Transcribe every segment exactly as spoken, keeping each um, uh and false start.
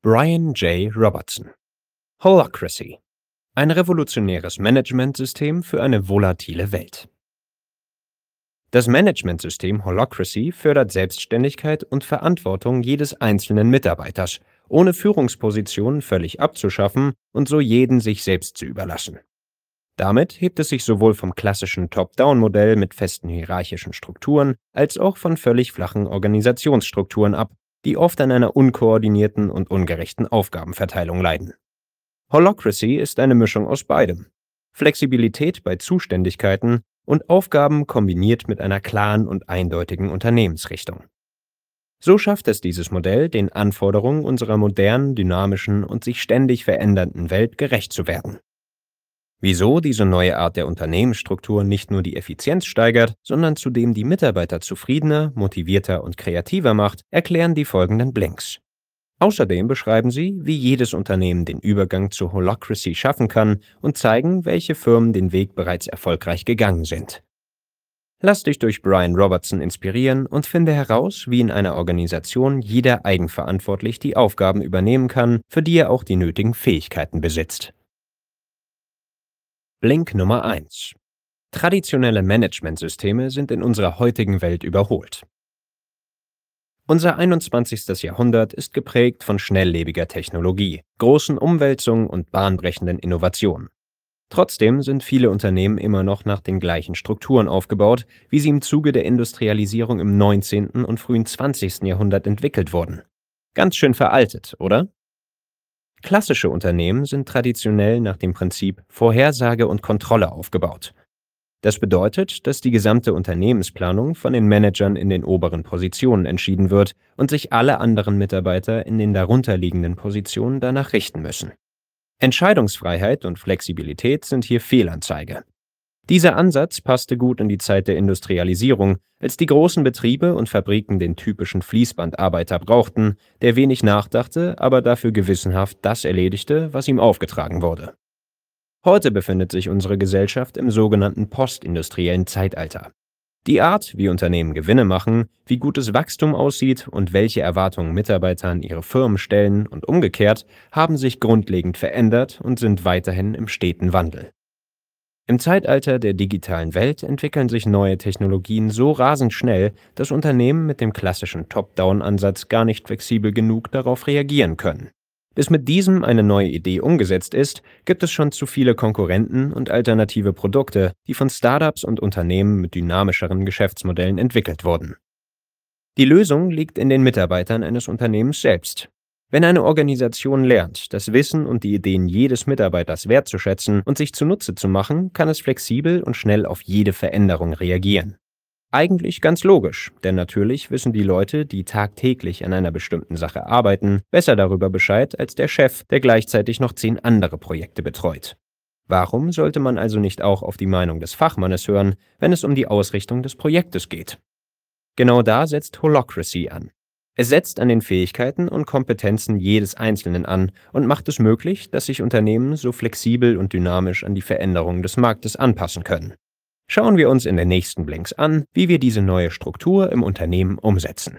Brian J. Robertson. Holacracy. Ein revolutionäres Managementsystem für eine volatile Welt. Das Managementsystem Holacracy fördert Selbstständigkeit und Verantwortung jedes einzelnen Mitarbeiters, ohne Führungspositionen völlig abzuschaffen und so jeden sich selbst zu überlassen. Damit hebt es sich sowohl vom klassischen Top-Down-Modell mit festen hierarchischen Strukturen als auch von völlig flachen Organisationsstrukturen ab, die oft an einer unkoordinierten und ungerechten Aufgabenverteilung leiden. Holacracy ist eine Mischung aus beidem: Flexibilität bei Zuständigkeiten und Aufgaben kombiniert mit einer klaren und eindeutigen Unternehmensrichtung. So schafft es dieses Modell, den Anforderungen unserer modernen, dynamischen und sich ständig verändernden Welt gerecht zu werden. Wieso diese neue Art der Unternehmensstruktur nicht nur die Effizienz steigert, sondern zudem die Mitarbeiter zufriedener, motivierter und kreativer macht, erklären die folgenden Blinks. Außerdem beschreiben sie, wie jedes Unternehmen den Übergang zu Holacracy schaffen kann und zeigen, welche Firmen den Weg bereits erfolgreich gegangen sind. Lass dich durch Brian Robertson inspirieren und finde heraus, wie in einer Organisation jeder eigenverantwortlich die Aufgaben übernehmen kann, für die er auch die nötigen Fähigkeiten besitzt. Blink Nummer eins. Traditionelle Managementsysteme sind in unserer heutigen Welt überholt. Unser einundzwanzigstes Jahrhundert ist geprägt von schnelllebiger Technologie, großen Umwälzungen und bahnbrechenden Innovationen. Trotzdem sind viele Unternehmen immer noch nach den gleichen Strukturen aufgebaut, wie sie im Zuge der Industrialisierung im neunzehnten und frühen zwanzigsten Jahrhundert entwickelt wurden. Ganz schön veraltet, oder? Klassische Unternehmen sind traditionell nach dem Prinzip Vorhersage und Kontrolle aufgebaut. Das bedeutet, dass die gesamte Unternehmensplanung von den Managern in den oberen Positionen entschieden wird und sich alle anderen Mitarbeiter in den darunterliegenden Positionen danach richten müssen. Entscheidungsfreiheit und Flexibilität sind hier Fehlanzeige. Dieser Ansatz passte gut in die Zeit der Industrialisierung, als die großen Betriebe und Fabriken den typischen Fließbandarbeiter brauchten, der wenig nachdachte, aber dafür gewissenhaft das erledigte, was ihm aufgetragen wurde. Heute befindet sich unsere Gesellschaft im sogenannten postindustriellen Zeitalter. Die Art, wie Unternehmen Gewinne machen, wie gutes Wachstum aussieht und welche Erwartungen Mitarbeiter an ihre Firmen stellen und umgekehrt, haben sich grundlegend verändert und sind weiterhin im steten Wandel. Im Zeitalter der digitalen Welt entwickeln sich neue Technologien so rasend schnell, dass Unternehmen mit dem klassischen Top-Down-Ansatz gar nicht flexibel genug darauf reagieren können. Bis mit diesem eine neue Idee umgesetzt ist, gibt es schon zu viele Konkurrenten und alternative Produkte, die von Startups und Unternehmen mit dynamischeren Geschäftsmodellen entwickelt wurden. Die Lösung liegt in den Mitarbeitern eines Unternehmens selbst. Wenn eine Organisation lernt, das Wissen und die Ideen jedes Mitarbeiters wertzuschätzen und sich zunutze zu machen, kann es flexibel und schnell auf jede Veränderung reagieren. Eigentlich ganz logisch, denn natürlich wissen die Leute, die tagtäglich an einer bestimmten Sache arbeiten, besser darüber Bescheid als der Chef, der gleichzeitig noch zehn andere Projekte betreut. Warum sollte man also nicht auch auf die Meinung des Fachmannes hören, wenn es um die Ausrichtung des Projektes geht? Genau da setzt Holacracy an. Es setzt an den Fähigkeiten und Kompetenzen jedes Einzelnen an und macht es möglich, dass sich Unternehmen so flexibel und dynamisch an die Veränderungen des Marktes anpassen können. Schauen wir uns in den nächsten Blinks an, wie wir diese neue Struktur im Unternehmen umsetzen.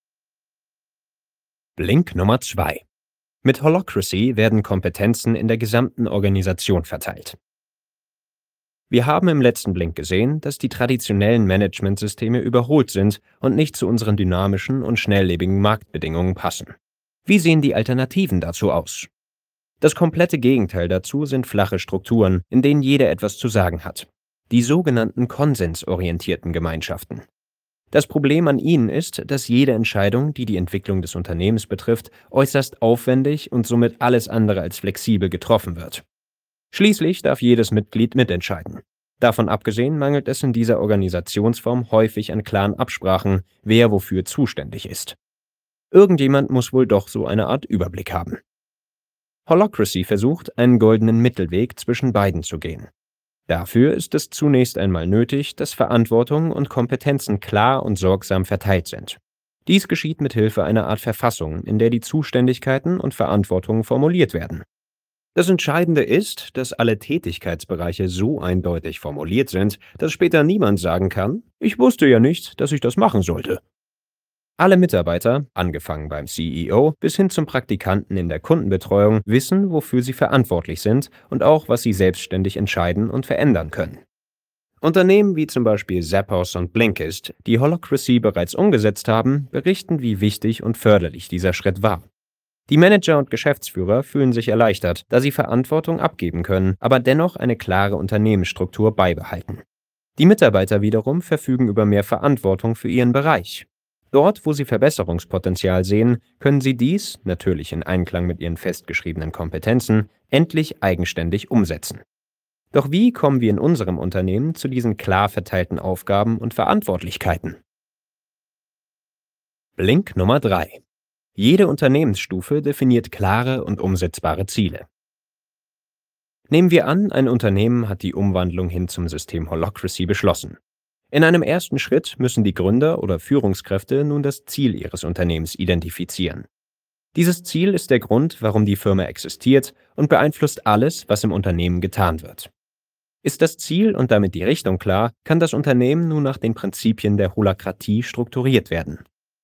Blink Nummer zwei. Mit Holacracy werden Kompetenzen in der gesamten Organisation verteilt. Wir haben im letzten Blink gesehen, dass die traditionellen Managementsysteme überholt sind und nicht zu unseren dynamischen und schnelllebigen Marktbedingungen passen. Wie sehen die Alternativen dazu aus? Das komplette Gegenteil dazu sind flache Strukturen, in denen jeder etwas zu sagen hat. Die sogenannten konsensorientierten Gemeinschaften. Das Problem an ihnen ist, dass jede Entscheidung, die die Entwicklung des Unternehmens betrifft, äußerst aufwendig und somit alles andere als flexibel getroffen wird. Schließlich darf jedes Mitglied mitentscheiden. Davon abgesehen mangelt es in dieser Organisationsform häufig an klaren Absprachen, wer wofür zuständig ist. Irgendjemand muss wohl doch so eine Art Überblick haben. Holacracy versucht, einen goldenen Mittelweg zwischen beiden zu gehen. Dafür ist es zunächst einmal nötig, dass Verantwortung und Kompetenzen klar und sorgsam verteilt sind. Dies geschieht mit Hilfe einer Art Verfassung, in der die Zuständigkeiten und Verantwortungen formuliert werden. Das Entscheidende ist, dass alle Tätigkeitsbereiche so eindeutig formuliert sind, dass später niemand sagen kann: Ich wusste ja nicht, dass ich das machen sollte. Alle Mitarbeiter, angefangen beim C E O bis hin zum Praktikanten in der Kundenbetreuung, wissen, wofür sie verantwortlich sind und auch, was sie selbstständig entscheiden und verändern können. Unternehmen wie zum Beispiel Zappos und Blinkist, die Holacracy bereits umgesetzt haben, berichten, wie wichtig und förderlich dieser Schritt war. Die Manager und Geschäftsführer fühlen sich erleichtert, da sie Verantwortung abgeben können, aber dennoch eine klare Unternehmensstruktur beibehalten. Die Mitarbeiter wiederum verfügen über mehr Verantwortung für ihren Bereich. Dort, wo sie Verbesserungspotenzial sehen, können sie dies, natürlich in Einklang mit ihren festgeschriebenen Kompetenzen, endlich eigenständig umsetzen. Doch wie kommen wir in unserem Unternehmen zu diesen klar verteilten Aufgaben und Verantwortlichkeiten? Blink Nummer drei. Jede Unternehmensstufe definiert klare und umsetzbare Ziele. Nehmen wir an, ein Unternehmen hat die Umwandlung hin zum System Holacracy beschlossen. In einem ersten Schritt müssen die Gründer oder Führungskräfte nun das Ziel ihres Unternehmens identifizieren. Dieses Ziel ist der Grund, warum die Firma existiert und beeinflusst alles, was im Unternehmen getan wird. Ist das Ziel und damit die Richtung klar, kann das Unternehmen nun nach den Prinzipien der Holakratie strukturiert werden.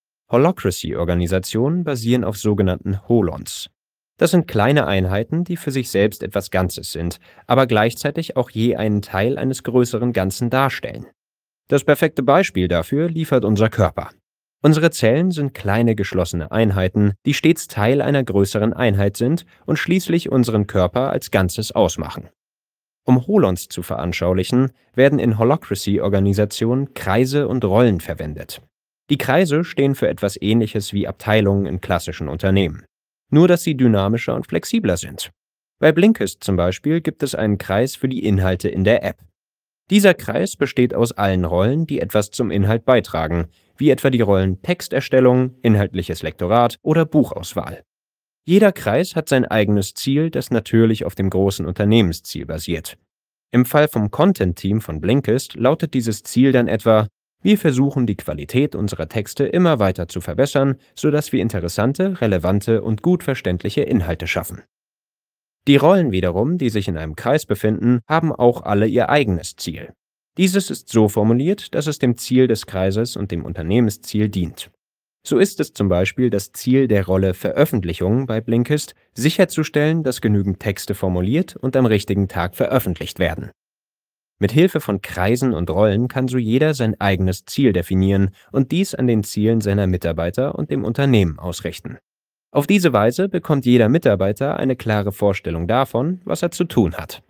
Holacracy-Organisationen basieren auf sogenannten Holons. Das sind kleine Einheiten, die für sich selbst etwas Ganzes sind, aber gleichzeitig auch je einen Teil eines größeren Ganzen darstellen. Das perfekte Beispiel dafür liefert unser Körper. Unsere Zellen sind kleine geschlossene Einheiten, die stets Teil einer größeren Einheit sind und schließlich unseren Körper als Ganzes ausmachen. Um Holons zu veranschaulichen, werden in Holacracy-Organisationen Kreise und Rollen verwendet. Die Kreise stehen für etwas Ähnliches wie Abteilungen in klassischen Unternehmen. Nur, dass sie dynamischer und flexibler sind. Bei Blinkist zum Beispiel gibt es einen Kreis für die Inhalte in der App. Dieser Kreis besteht aus allen Rollen, die etwas zum Inhalt beitragen, wie etwa die Rollen Texterstellung, inhaltliches Lektorat oder Buchauswahl. Jeder Kreis hat sein eigenes Ziel, das natürlich auf dem großen Unternehmensziel basiert. Im Fall vom Content-Team von Blinkist lautet dieses Ziel dann etwa: Wir versuchen, die Qualität unserer Texte immer weiter zu verbessern, sodass wir interessante, relevante und gut verständliche Inhalte schaffen. Die Rollen wiederum, die sich in einem Kreis befinden, haben auch alle ihr eigenes Ziel. Dieses ist so formuliert, dass es dem Ziel des Kreises und dem Unternehmensziel dient. So ist es zum Beispiel das Ziel der Rolle Veröffentlichung bei Blinkist, sicherzustellen, dass genügend Texte formuliert und am richtigen Tag veröffentlicht werden. Mit Hilfe von Kreisen und Rollen kann so jeder sein eigenes Ziel definieren und dies an den Zielen seiner Mitarbeiter und dem Unternehmen ausrichten. Auf diese Weise bekommt jeder Mitarbeiter eine klare Vorstellung davon, was er zu tun hat.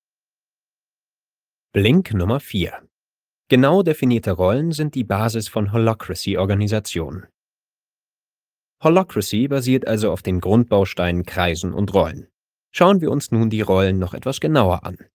Blink Nummer vier. Genau definierte Rollen sind die Basis von Holacracy-Organisationen. Holacracy basiert also auf den Grundbausteinen Kreisen und Rollen. Schauen wir uns nun die Rollen noch etwas genauer an.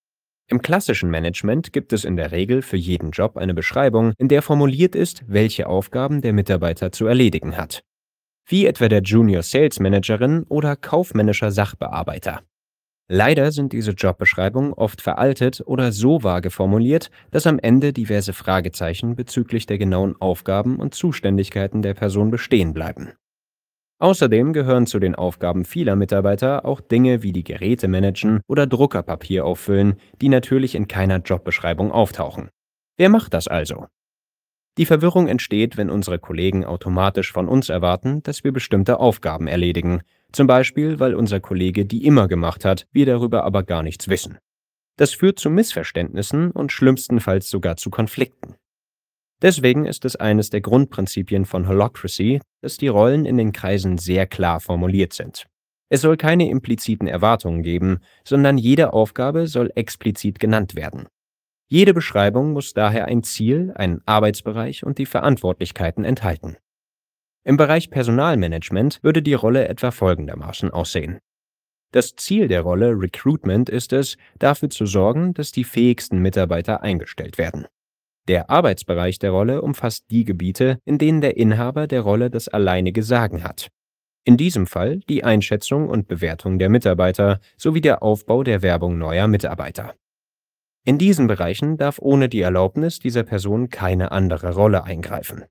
Im klassischen Management gibt es in der Regel für jeden Job eine Beschreibung, in der formuliert ist, welche Aufgaben der Mitarbeiter zu erledigen hat. Wie etwa der Junior Sales Managerin oder kaufmännischer Sachbearbeiter. Leider sind diese Jobbeschreibungen oft veraltet oder so vage formuliert, dass am Ende diverse Fragezeichen bezüglich der genauen Aufgaben und Zuständigkeiten der Person bestehen bleiben. Außerdem gehören zu den Aufgaben vieler Mitarbeiter auch Dinge wie die Geräte managen oder Druckerpapier auffüllen, die natürlich in keiner Jobbeschreibung auftauchen. Wer macht das also? Die Verwirrung entsteht, wenn unsere Kollegen automatisch von uns erwarten, dass wir bestimmte Aufgaben erledigen, zum Beispiel, weil unser Kollege die immer gemacht hat, wir darüber aber gar nichts wissen. Das führt zu Missverständnissen und schlimmstenfalls sogar zu Konflikten. Deswegen ist es eines der Grundprinzipien von Holacracy, dass die Rollen in den Kreisen sehr klar formuliert sind. Es soll keine impliziten Erwartungen geben, sondern jede Aufgabe soll explizit genannt werden. Jede Beschreibung muss daher ein Ziel, einen Arbeitsbereich und die Verantwortlichkeiten enthalten. Im Bereich Personalmanagement würde die Rolle etwa folgendermaßen aussehen. Das Ziel der Rolle Recruitment ist es, dafür zu sorgen, dass die fähigsten Mitarbeiter eingestellt werden. Der Arbeitsbereich der Rolle umfasst die Gebiete, in denen der Inhaber der Rolle das alleinige Sagen hat. In diesem Fall die Einschätzung und Bewertung der Mitarbeiter sowie der Aufbau der Werbung neuer Mitarbeiter. In diesen Bereichen darf ohne die Erlaubnis dieser Person keine andere Rolle eingreifen.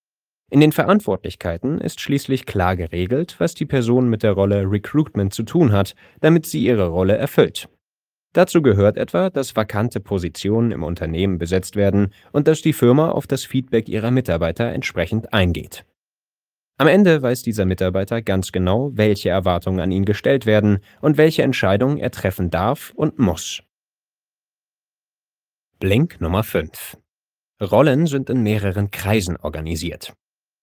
In den Verantwortlichkeiten ist schließlich klar geregelt, was die Person mit der Rolle Recruitment zu tun hat, damit sie ihre Rolle erfüllt. Dazu gehört etwa, dass vakante Positionen im Unternehmen besetzt werden und dass die Firma auf das Feedback ihrer Mitarbeiter entsprechend eingeht. Am Ende weiß dieser Mitarbeiter ganz genau, welche Erwartungen an ihn gestellt werden und welche Entscheidungen er treffen darf und muss. Blink Nummer fünf. Rollen sind in mehreren Kreisen organisiert.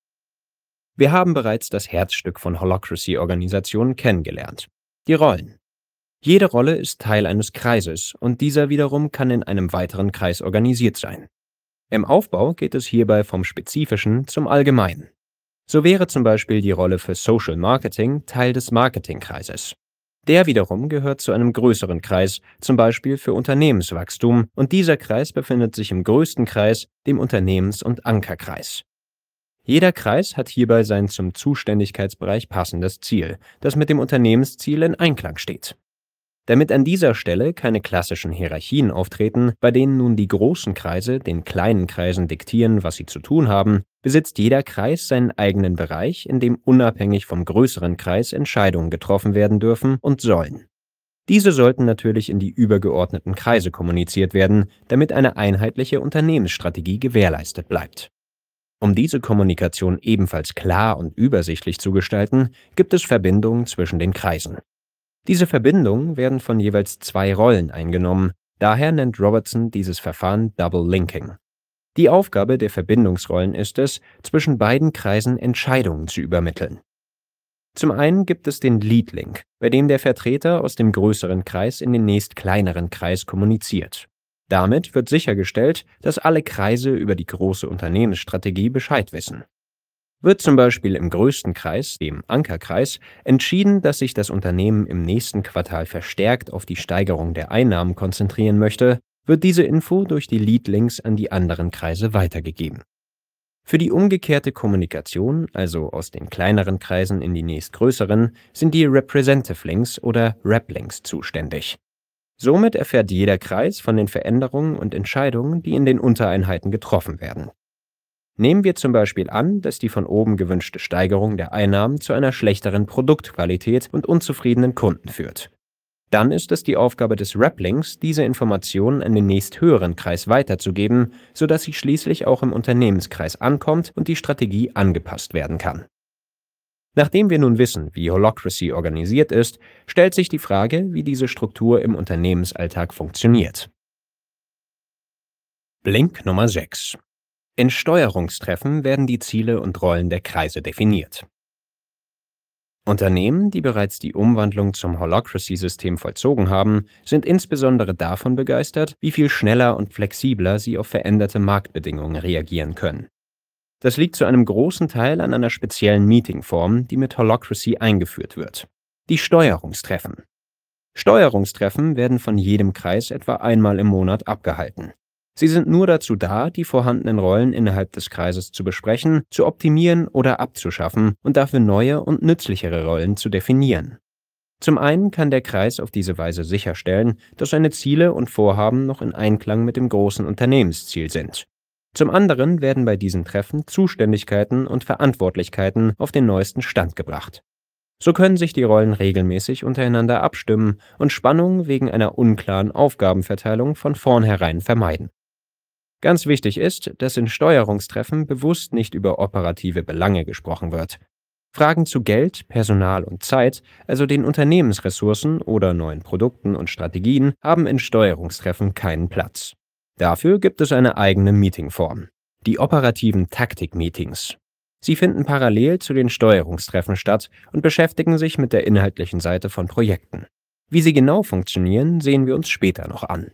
Wir haben bereits das Herzstück von Holacracy-Organisationen kennengelernt: die Rollen. Jede Rolle ist Teil eines Kreises und dieser wiederum kann in einem weiteren Kreis organisiert sein. Im Aufbau geht es hierbei vom Spezifischen zum Allgemeinen. So wäre zum Beispiel die Rolle für Social Marketing Teil des Marketingkreises. Der wiederum gehört zu einem größeren Kreis, zum Beispiel für Unternehmenswachstum, und dieser Kreis befindet sich im größten Kreis, dem Unternehmens- und Ankerkreis. Jeder Kreis hat hierbei sein zum Zuständigkeitsbereich passendes Ziel, das mit dem Unternehmensziel in Einklang steht. Damit an dieser Stelle keine klassischen Hierarchien auftreten, bei denen nun die großen Kreise den kleinen Kreisen diktieren, was sie zu tun haben, besitzt jeder Kreis seinen eigenen Bereich, in dem unabhängig vom größeren Kreis Entscheidungen getroffen werden dürfen und sollen. Diese sollten natürlich in die übergeordneten Kreise kommuniziert werden, damit eine einheitliche Unternehmensstrategie gewährleistet bleibt. Um diese Kommunikation ebenfalls klar und übersichtlich zu gestalten, gibt es Verbindungen zwischen den Kreisen. Diese Verbindungen werden von jeweils zwei Rollen eingenommen, daher nennt Robertson dieses Verfahren Double Linking. Die Aufgabe der Verbindungsrollen ist es, zwischen beiden Kreisen Entscheidungen zu übermitteln. Zum einen gibt es den Lead Link, bei dem der Vertreter aus dem größeren Kreis in den nächst kleineren Kreis kommuniziert. Damit wird sichergestellt, dass alle Kreise über die große Unternehmensstrategie Bescheid wissen. Wird zum Beispiel im größten Kreis, dem Ankerkreis, entschieden, dass sich das Unternehmen im nächsten Quartal verstärkt auf die Steigerung der Einnahmen konzentrieren möchte, wird diese Info durch die Lead-Links an die anderen Kreise weitergegeben. Für die umgekehrte Kommunikation, also aus den kleineren Kreisen in die nächstgrößeren, sind die Representative Links oder Rep-Links zuständig. Somit erfährt jeder Kreis von den Veränderungen und Entscheidungen, die in den Untereinheiten getroffen werden. Nehmen wir zum Beispiel an, dass die von oben gewünschte Steigerung der Einnahmen zu einer schlechteren Produktqualität und unzufriedenen Kunden führt. Dann ist es die Aufgabe des Rep-Links, diese Informationen an den nächsthöheren Kreis weiterzugeben, sodass sie schließlich auch im Unternehmenskreis ankommt und die Strategie angepasst werden kann. Nachdem wir nun wissen, wie Holacracy organisiert ist, stellt sich die Frage, wie diese Struktur im Unternehmensalltag funktioniert. Blink Nummer sechs. In Steuerungstreffen werden die Ziele und Rollen der Kreise definiert. Unternehmen, die bereits die Umwandlung zum Holacracy-System vollzogen haben, sind insbesondere davon begeistert, wie viel schneller und flexibler sie auf veränderte Marktbedingungen reagieren können. Das liegt zu einem großen Teil an einer speziellen Meetingform, die mit Holacracy eingeführt wird: die Steuerungstreffen. Steuerungstreffen werden von jedem Kreis etwa einmal im Monat abgehalten. Sie sind nur dazu da, die vorhandenen Rollen innerhalb des Kreises zu besprechen, zu optimieren oder abzuschaffen und dafür neue und nützlichere Rollen zu definieren. Zum einen kann der Kreis auf diese Weise sicherstellen, dass seine Ziele und Vorhaben noch in Einklang mit dem großen Unternehmensziel sind. Zum anderen werden bei diesen Treffen Zuständigkeiten und Verantwortlichkeiten auf den neuesten Stand gebracht. So können sich die Rollen regelmäßig untereinander abstimmen und Spannungen wegen einer unklaren Aufgabenverteilung von vornherein vermeiden. Ganz wichtig ist, dass in Steuerungstreffen bewusst nicht über operative Belange gesprochen wird. Fragen zu Geld, Personal und Zeit, also den Unternehmensressourcen oder neuen Produkten und Strategien, haben in Steuerungstreffen keinen Platz. Dafür gibt es eine eigene Meetingform: die operativen Taktik-Meetings. Sie finden parallel zu den Steuerungstreffen statt und beschäftigen sich mit der inhaltlichen Seite von Projekten. Wie sie genau funktionieren, sehen wir uns später noch an.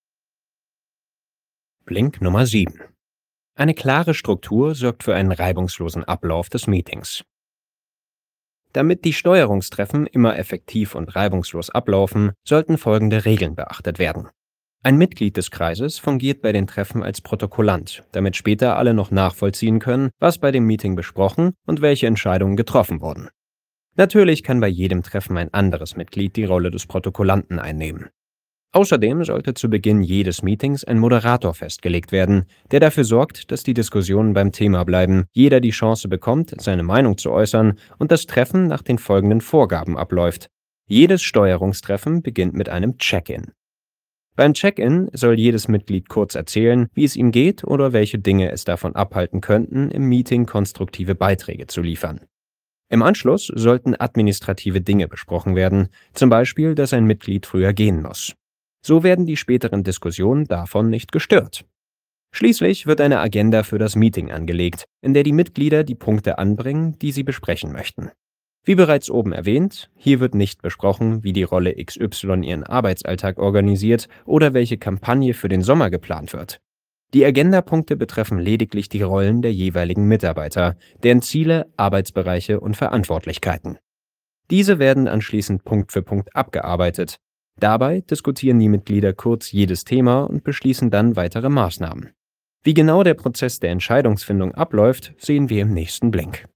Blink Nummer sieben. Eine klare Struktur sorgt für einen reibungslosen Ablauf des Meetings. Damit die Steuerungstreffen immer effektiv und reibungslos ablaufen, sollten folgende Regeln beachtet werden. Ein Mitglied des Kreises fungiert bei den Treffen als Protokollant, damit später alle noch nachvollziehen können, was bei dem Meeting besprochen und welche Entscheidungen getroffen wurden. Natürlich kann bei jedem Treffen ein anderes Mitglied die Rolle des Protokollanten einnehmen. Außerdem sollte zu Beginn jedes Meetings ein Moderator festgelegt werden, der dafür sorgt, dass die Diskussionen beim Thema bleiben, jeder die Chance bekommt, seine Meinung zu äußern und das Treffen nach den folgenden Vorgaben abläuft. Jedes Steuerungstreffen beginnt mit einem Check-in. Beim Check-in soll jedes Mitglied kurz erzählen, wie es ihm geht oder welche Dinge es davon abhalten könnten, im Meeting konstruktive Beiträge zu liefern. Im Anschluss sollten administrative Dinge besprochen werden, zum Beispiel, dass ein Mitglied früher gehen muss. So werden die späteren Diskussionen davon nicht gestört. Schließlich wird eine Agenda für das Meeting angelegt, in der die Mitglieder die Punkte anbringen, die sie besprechen möchten. Wie bereits oben erwähnt, hier wird nicht besprochen, wie die Rolle X Y ihren Arbeitsalltag organisiert oder welche Kampagne für den Sommer geplant wird. Die Agendapunkte betreffen lediglich die Rollen der jeweiligen Mitarbeiter, deren Ziele, Arbeitsbereiche und Verantwortlichkeiten. Diese werden anschließend Punkt für Punkt abgearbeitet. Dabei diskutieren die Mitglieder kurz jedes Thema und beschließen dann weitere Maßnahmen. Wie genau der Prozess der Entscheidungsfindung abläuft, sehen wir im nächsten Blink.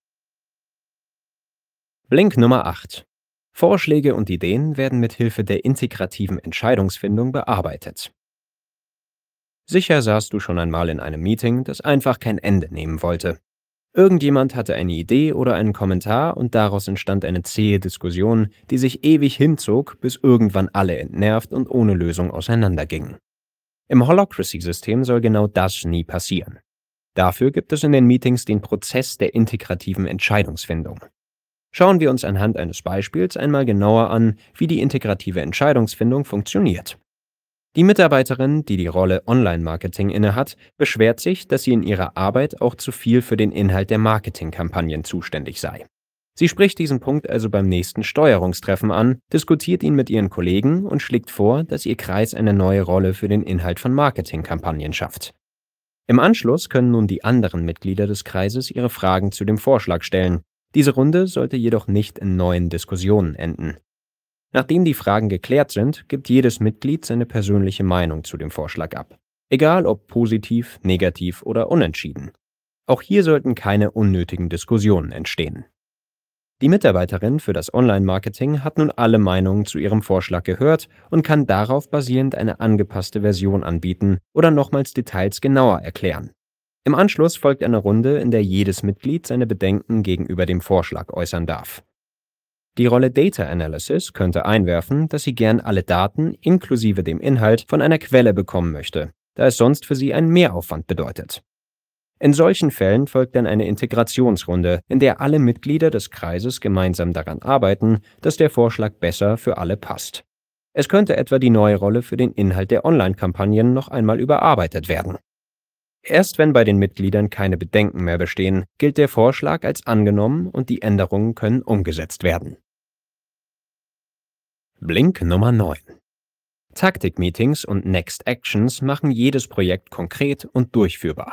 Blink Nummer acht. Vorschläge und Ideen werden mit Hilfe der integrativen Entscheidungsfindung bearbeitet. Sicher saßt du schon einmal in einem Meeting, das einfach kein Ende nehmen wollte. Irgendjemand hatte eine Idee oder einen Kommentar und daraus entstand eine zähe Diskussion, die sich ewig hinzog, bis irgendwann alle entnervt und ohne Lösung auseinandergingen. Im Holacracy-System soll genau das nie passieren. Dafür gibt es in den Meetings den Prozess der integrativen Entscheidungsfindung. Schauen wir uns anhand eines Beispiels einmal genauer an, wie die integrative Entscheidungsfindung funktioniert. Die Mitarbeiterin, die die Rolle Online-Marketing innehat, beschwert sich, dass sie in ihrer Arbeit auch zu viel für den Inhalt der Marketingkampagnen zuständig sei. Sie spricht diesen Punkt also beim nächsten Steuerungstreffen an, diskutiert ihn mit ihren Kollegen und schlägt vor, dass ihr Kreis eine neue Rolle für den Inhalt von Marketingkampagnen schafft. Im Anschluss können nun die anderen Mitglieder des Kreises ihre Fragen zu dem Vorschlag stellen. Diese Runde sollte jedoch nicht in neuen Diskussionen enden. Nachdem die Fragen geklärt sind, gibt jedes Mitglied seine persönliche Meinung zu dem Vorschlag ab. Egal ob positiv, negativ oder unentschieden. Auch hier sollten keine unnötigen Diskussionen entstehen. Die Mitarbeiterin für das Online-Marketing hat nun alle Meinungen zu ihrem Vorschlag gehört und kann darauf basierend eine angepasste Version anbieten oder nochmals Details genauer erklären. Im Anschluss folgt eine Runde, in der jedes Mitglied seine Bedenken gegenüber dem Vorschlag äußern darf. Die Rolle Data Analysis könnte einwerfen, dass sie gern alle Daten inklusive dem Inhalt von einer Quelle bekommen möchte, da es sonst für sie einen Mehraufwand bedeutet. In solchen Fällen folgt dann eine Integrationsrunde, in der alle Mitglieder des Kreises gemeinsam daran arbeiten, dass der Vorschlag besser für alle passt. Es könnte etwa die neue Rolle für den Inhalt der Online-Kampagnen noch einmal überarbeitet werden. Erst wenn bei den Mitgliedern keine Bedenken mehr bestehen, gilt der Vorschlag als angenommen und die Änderungen können umgesetzt werden. Blink Nummer neun. Taktik-Meetings und Next Actions machen jedes Projekt konkret und durchführbar.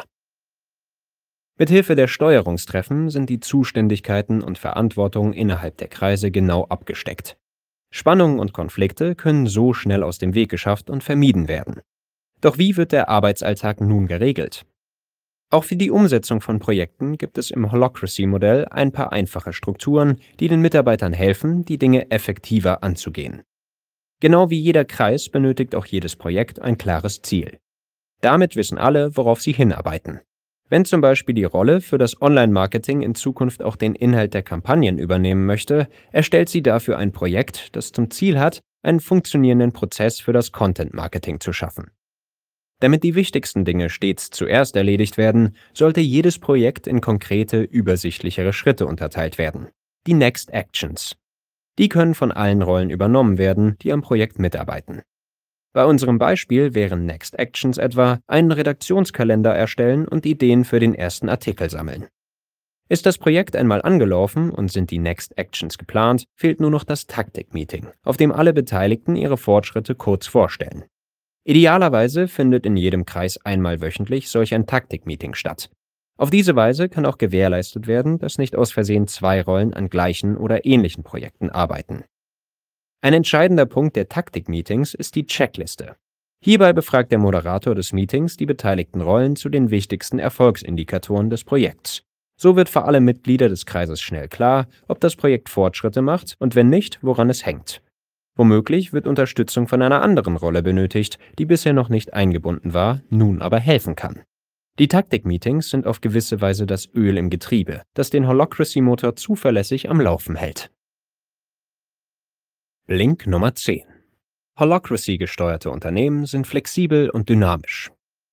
Mithilfe der Steuerungstreffen sind die Zuständigkeiten und Verantwortungen innerhalb der Kreise genau abgesteckt. Spannungen und Konflikte können so schnell aus dem Weg geschafft und vermieden werden. Doch wie wird der Arbeitsalltag nun geregelt? Auch für die Umsetzung von Projekten gibt es im Holacracy-Modell ein paar einfache Strukturen, die den Mitarbeitern helfen, die Dinge effektiver anzugehen. Genau wie jeder Kreis benötigt auch jedes Projekt ein klares Ziel. Damit wissen alle, worauf sie hinarbeiten. Wenn zum Beispiel die Rolle für das Online-Marketing in Zukunft auch den Inhalt der Kampagnen übernehmen möchte, erstellt sie dafür ein Projekt, das zum Ziel hat, einen funktionierenden Prozess für das Content-Marketing zu schaffen. Damit die wichtigsten Dinge stets zuerst erledigt werden, sollte jedes Projekt in konkrete, übersichtlichere Schritte unterteilt werden. Die Next Actions. Die können von allen Rollen übernommen werden, die am Projekt mitarbeiten. Bei unserem Beispiel wären Next Actions etwa einen Redaktionskalender erstellen und Ideen für den ersten Artikel sammeln. Ist das Projekt einmal angelaufen und sind die Next Actions geplant, fehlt nur noch das Taktik-Meeting, auf dem alle Beteiligten ihre Fortschritte kurz vorstellen. Idealerweise findet in jedem Kreis einmal wöchentlich solch ein Taktik-Meeting statt. Auf diese Weise kann auch gewährleistet werden, dass nicht aus Versehen zwei Rollen an gleichen oder ähnlichen Projekten arbeiten. Ein entscheidender Punkt der Taktik-Meetings ist die Checkliste. Hierbei befragt der Moderator des Meetings die beteiligten Rollen zu den wichtigsten Erfolgsindikatoren des Projekts. So wird für alle Mitglieder des Kreises schnell klar, ob das Projekt Fortschritte macht und wenn nicht, woran es hängt. Womöglich wird Unterstützung von einer anderen Rolle benötigt, die bisher noch nicht eingebunden war, nun aber helfen kann. Die Taktik-Meetings sind auf gewisse Weise das Öl im Getriebe, das den Holacracy-Motor zuverlässig am Laufen hält. Blink Nummer zehn. Holacracy-gesteuerte Unternehmen sind flexibel und dynamisch.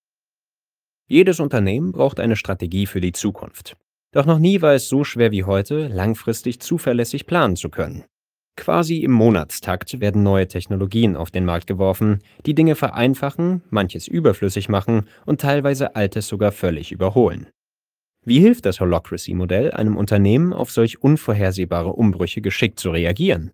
Jedes Unternehmen braucht eine Strategie für die Zukunft. Doch noch nie war es so schwer wie heute, langfristig zuverlässig planen zu können. Quasi im Monatstakt werden neue Technologien auf den Markt geworfen, die Dinge vereinfachen, manches überflüssig machen und teilweise Altes sogar völlig überholen. Wie hilft das Holacracy-Modell einem Unternehmen, auf solch unvorhersehbare Umbrüche geschickt zu reagieren?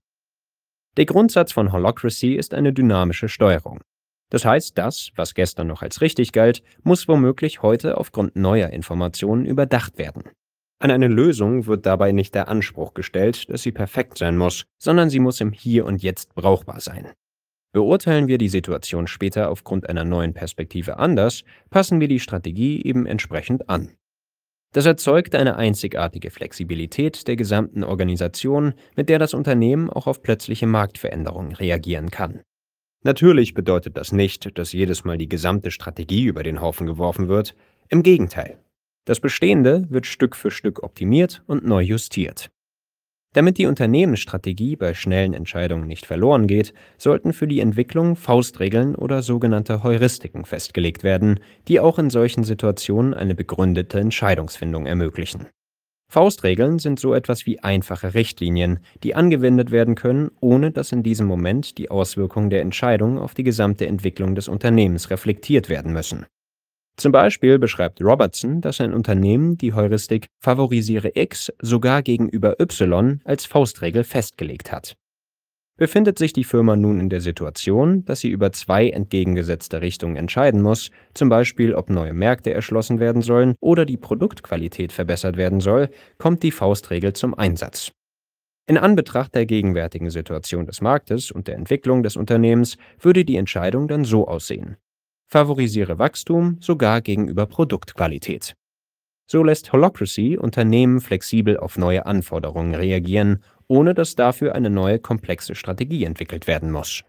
Der Grundsatz von Holacracy ist eine dynamische Steuerung. Das heißt, das, was gestern noch als richtig galt, muss womöglich heute aufgrund neuer Informationen überdacht werden. An eine Lösung wird dabei nicht der Anspruch gestellt, dass sie perfekt sein muss, sondern sie muss im Hier und Jetzt brauchbar sein. Beurteilen wir die Situation später aufgrund einer neuen Perspektive anders, passen wir die Strategie eben entsprechend an. Das erzeugt eine einzigartige Flexibilität der gesamten Organisation, mit der das Unternehmen auch auf plötzliche Marktveränderungen reagieren kann. Natürlich bedeutet das nicht, dass jedes Mal die gesamte Strategie über den Haufen geworfen wird. Im Gegenteil. Das Bestehende wird Stück für Stück optimiert und neu justiert. Damit die Unternehmensstrategie bei schnellen Entscheidungen nicht verloren geht, sollten für die Entwicklung Faustregeln oder sogenannte Heuristiken festgelegt werden, die auch in solchen Situationen eine begründete Entscheidungsfindung ermöglichen. Faustregeln sind so etwas wie einfache Richtlinien, die angewendet werden können, ohne dass in diesem Moment die Auswirkungen der Entscheidung auf die gesamte Entwicklung des Unternehmens reflektiert werden müssen. Zum Beispiel beschreibt Robertson, dass ein Unternehmen die Heuristik Favorisiere X sogar gegenüber Y als Faustregel festgelegt hat. Befindet sich die Firma nun in der Situation, dass sie über zwei entgegengesetzte Richtungen entscheiden muss, zum Beispiel ob neue Märkte erschlossen werden sollen oder die Produktqualität verbessert werden soll, kommt die Faustregel zum Einsatz. In Anbetracht der gegenwärtigen Situation des Marktes und der Entwicklung des Unternehmens würde die Entscheidung dann so aussehen: Favorisiere Wachstum sogar gegenüber Produktqualität. So lässt Holacracy Unternehmen flexibel auf neue Anforderungen reagieren, ohne dass dafür eine neue komplexe Strategie entwickelt werden muss.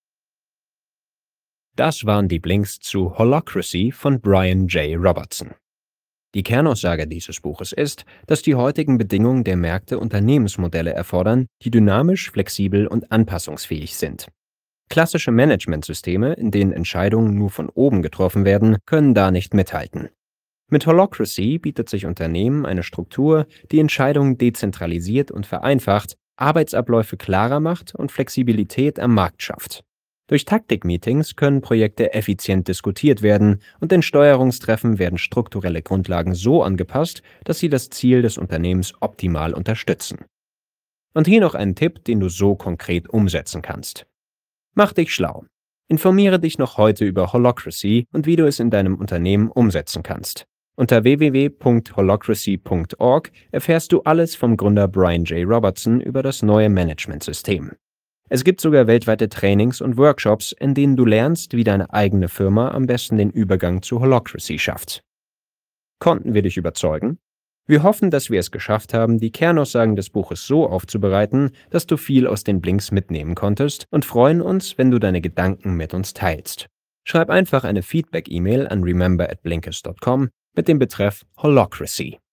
Das waren die Blinks zu Holacracy von Brian J. Robertson. Die Kernaussage dieses Buches ist, dass die heutigen Bedingungen der Märkte Unternehmensmodelle erfordern, die dynamisch, flexibel und anpassungsfähig sind. Klassische Managementsysteme, in denen Entscheidungen nur von oben getroffen werden, können da nicht mithalten. Mit Holacracy bietet sich Unternehmen eine Struktur, die Entscheidungen dezentralisiert und vereinfacht, Arbeitsabläufe klarer macht und Flexibilität am Markt schafft. Durch Taktikmeetings können Projekte effizient diskutiert werden und in Steuerungstreffen werden strukturelle Grundlagen so angepasst, dass sie das Ziel des Unternehmens optimal unterstützen. Und hier noch ein Tipp, den du so konkret umsetzen kannst. Mach dich schlau. Informiere dich noch heute über Holacracy und wie du es in deinem Unternehmen umsetzen kannst. Unter w w w punkt holacracy punkt org erfährst du alles vom Gründer Brian J. Robertson über das neue Managementsystem. Es gibt sogar weltweite Trainings und Workshops, in denen du lernst, wie deine eigene Firma am besten den Übergang zu Holacracy schafft. Konnten wir dich überzeugen? Wir hoffen, dass wir es geschafft haben, die Kernaussagen des Buches so aufzubereiten, dass du viel aus den Blinks mitnehmen konntest, und freuen uns, wenn du deine Gedanken mit uns teilst. Schreib einfach eine Feedback-E-Mail an remember at blinkist punkt com mit dem Betreff Holacracy.